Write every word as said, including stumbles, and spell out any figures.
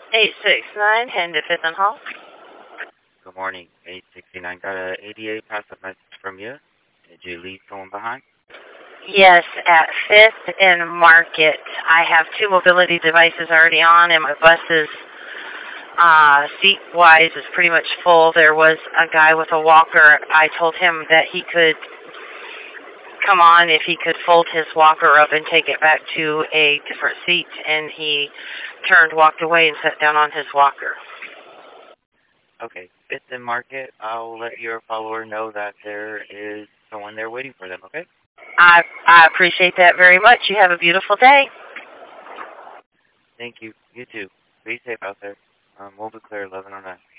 eight six nine, heading to Fifth and Hall. Good morning, eight sixty-nine. Got a eighty-eight pass a message from you. Did you leave someone behind? Yes, at Fifth and Market. I have two mobility devices already on, and my bus is, uh, seat-wise, is pretty much full. There was a guy with a walker. I told him that he could come on if he could fold his walker up and take it back to a different seat, and he turned, walked away, and sat down on his walker. Okay, Fifth and Market. I'll let your follower know that there is someone there waiting for them, okay? I, I appreciate that very much. You have a beautiful day. Thank you. You too. Be safe out there. Um, we'll be clear eleven oh nine.